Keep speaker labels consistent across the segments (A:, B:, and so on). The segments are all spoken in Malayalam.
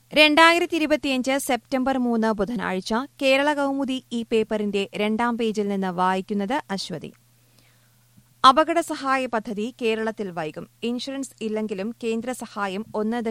A: 2025 സെപ്റ്റംബർ 3 ബുധനാഴ്ച കേരള കൗമുദി ഈ പേപ്പറിന്റെ 2-ാം പേജിൽ നിന്ന് വായിക്കുന്നത് അശ്വതി. അപകട സഹായ പദ്ധതി കേരളത്തിൽ വൈകും. ഇൻഷുറൻസ് ഇല്ലെങ്കിലും കേന്ദ്ര സഹായം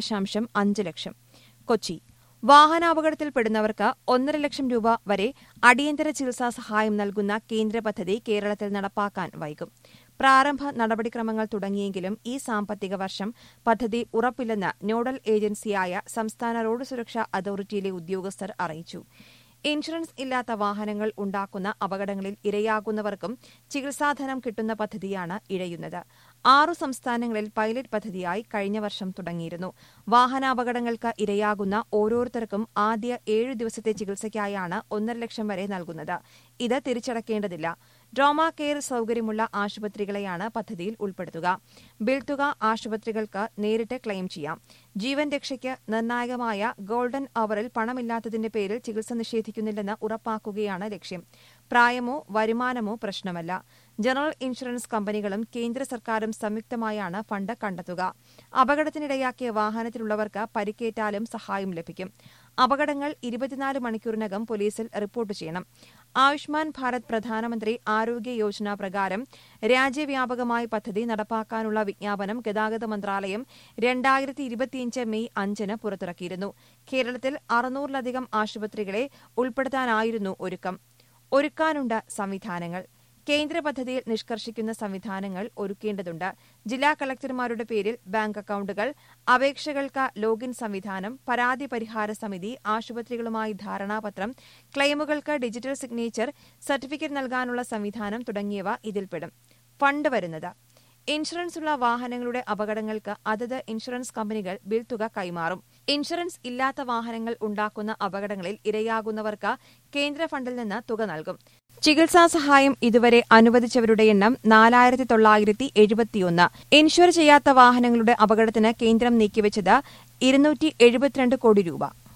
A: 1.5 ലക്ഷം. കൊച്ചി. വാഹനാപകടത്തിൽപ്പെടുന്നവർക്ക് 1.5 ലക്ഷം രൂപ വരെ അടിയന്തര ചികിത്സാ സഹായം നൽകുന്ന കേന്ദ്ര പദ്ധതി കേരളത്തിൽ നടപ്പാക്കാൻ വൈകും. പ്രാരംഭ നടപടിക്രമങ്ങൾ തുടങ്ങിയെങ്കിലും ഈ സാമ്പത്തിക വർഷം പദ്ധതി ഉറപ്പില്ലെന്ന് നോഡൽ ഏജൻസിയായ സംസ്ഥാന റോഡ് സുരക്ഷാ അതോറിറ്റിയിലെ ഉദ്യോഗസ്ഥർ അറിയിച്ചു. ഇൻഷുറൻസ് ഇല്ലാത്ത വാഹനങ്ങൾ ഉണ്ടാക്കുന്ന അപകടങ്ങളിൽ ഇരയാകുന്നവർക്കും ചികിത്സാധനം കിട്ടുന്ന പദ്ധതിയാണ് ഇഴയുന്നത്. 6 സംസ്ഥാനങ്ങളിൽ പൈലറ്റ് പദ്ധതിയായി കഴിഞ്ഞ വർഷം തുടങ്ങിയിരുന്നു. വാഹനാപകടങ്ങൾക്ക് ഇരയാകുന്ന ഓരോരുത്തർക്കും ആദ്യ 7 ദിവസത്തെ ചികിത്സയ്ക്കായാണ് 1.5 ലക്ഷം വരെ നൽകുന്നത്. ഇത് തിരിച്ചടക്കേണ്ടതില്ല. ട്രോമ കെയർ സൌകര്യമുള്ള ആശുപത്രികളെയാണ് പദ്ധതിയിൽ ഉൾപ്പെടുത്തുക. ബിൽ തുക ആശുപത്രികൾക്ക് നേരിട്ട് ക്ലെയിം ചെയ്യാം. ജീവൻ രക്ഷയ്ക്ക് നിർണായകമായ ഗോൾഡൻ അവറിൽ പണമില്ലാത്തതിന്റെ പേരിൽ ചികിത്സ നിഷേധിക്കുന്നില്ലെന്ന് ഉറപ്പാക്കുകയാണ് ലക്ഷ്യം. പ്രായമോ വരുമാനമോ പ്രശ്നമല്ല. ജനറൽ ഇൻഷുറൻസ് കമ്പനികളും കേന്ദ്ര സർക്കാരും സംയുക്തമായാണ് ഫണ്ട് കണ്ടെത്തുക. അപകടത്തിനിടയാക്കിയ വാഹനത്തിലുള്ളവർക്ക് പരിക്കേറ്റാലും സഹായം ലഭിക്കും. അപകടങ്ങൾ 24 മണിക്കൂറിനകം പോലീസിൽ റിപ്പോർട്ട് ചെയ്യണം. ആയുഷ്മാൻ ഭാരത് പ്രധാനമന്ത്രി ആരോഗ്യ യോജന പ്രകാരം രാജ്യവ്യാപകമായി പദ്ധതി നടപ്പാക്കാനുള്ള വിജ്ഞാപനം ഗതാഗത മന്ത്രാലയം 2025 മെയ് 5 പുറത്തിറക്കിയിരുന്നു. കേരളത്തിൽ 600-ലധികം ആശുപത്രികളെ ഉൾപ്പെടുത്താനായിരുന്നു ഒരുക്കാനുണ്ട് സംവിധാനങ്ങൾ. കേന്ദ്ര പദ്ധതിയിൽ നിഷ്കർഷിക്കുന്ന സംവിധാനങ്ങൾ ഒരുക്കേണ്ടതുണ്ട്. ജില്ലാ കളക്ടർമാരുടെ പേരിൽ ബാങ്ക് അക്കൌണ്ടുകൾ, അപേക്ഷകൾക്ക് ലോഗിൻ സംവിധാനം, പരാതി പരിഹാര സമിതി, ആശുപത്രികളുമായി ധാരണാപത്രം, ക്ലെയിമുകൾക്ക് ഡിജിറ്റൽ സിഗ്നേച്ചർ, സർട്ടിഫിക്കറ്റ് നൽകാനുള്ള സംവിധാനം തുടങ്ങിയവ ഇതിൽപ്പെടും. ഫണ്ട് വരുന്നത് ഇൻഷുറൻസുള്ള വാഹനങ്ങളുടെ അപകടങ്ങൾക്ക് അതത് ഇൻഷുറൻസ് കമ്പനികൾ ബിൽ തുക കൈമാറും. ഇൻഷുറൻസ് ഇല്ലാത്ത വാഹനങ്ങൾ ഉണ്ടാക്കുന്ന അപകടങ്ങളിൽ ഇരയാകുന്നവർക്ക് കേന്ദ്ര ഫണ്ടിൽ നിന്ന് തുക നൽകും. ചികിത്സാ സഹായം ഇതുവരെ അനുവദിച്ചവരുടെ എണ്ണം 4971. ഇൻഷുർ ചെയ്യാത്ത വാഹനങ്ങളുടെ അപകടത്തിന് കേന്ദ്രം നീക്കിവച്ചത് 272 കോടി രൂപ.